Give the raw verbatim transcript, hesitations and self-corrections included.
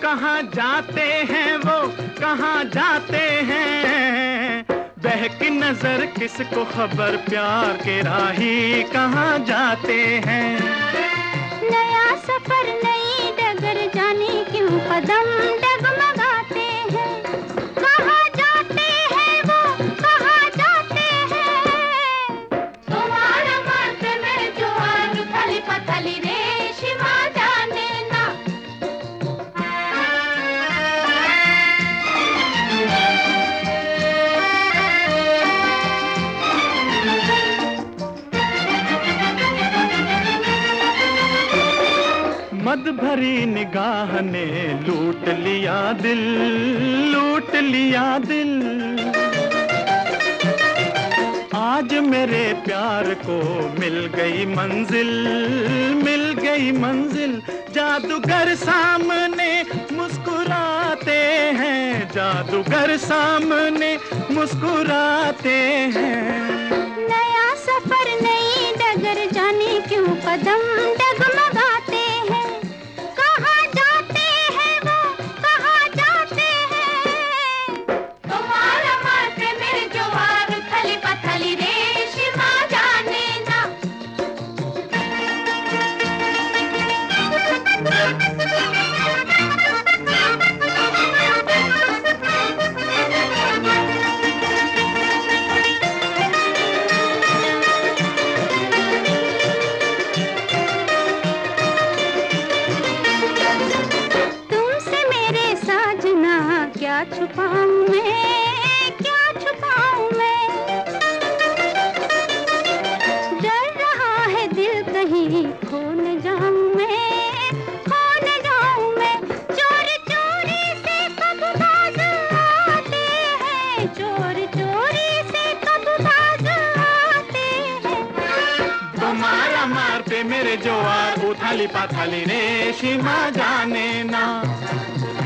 कहाँ जाते हैं वो, कहाँ जाते हैं। बहकी नजर किसको खबर, प्यार के राही कहाँ जाते हैं। नया सफर नई डगर, जाने क्यों कदम डगमगाते हैं। कहाँ जाते हैं वो, कहाँ जाते हैं। तुम्हारा माथे में जुआन, थली पथली रेशमा जाने ना। मद भरी निगाह ने लूट लिया दिल, लूट लिया दिल। आज मेरे प्यार को मिल गई मंजिल, मिल गई मंजिल। जादूगर सामने मुस्कुराते हैं, जादूगर सामने मुस्कुराते हैं। नया सफर नई डगर, जाने क्यों कदम डगमगाते हैं। कहाँ जाते हैं वो, कहाँ जाते हैं। तुम्हारा माथे में जुआन, थली पथली रेशमा जाने ना। क्या छुपाऊं मैं, क्या छुपाऊं मैं। डर रहा है दिल कहीं खो न जाऊं मैं, खो न जाऊं मैं। चोरी चोरी से कब बाज आते हैं, चोरी चोरी से कब बाज आते हैं। तुम्हारा मार पे मेरे जोआर, उथाली पाथाली रेशमा जाने ना।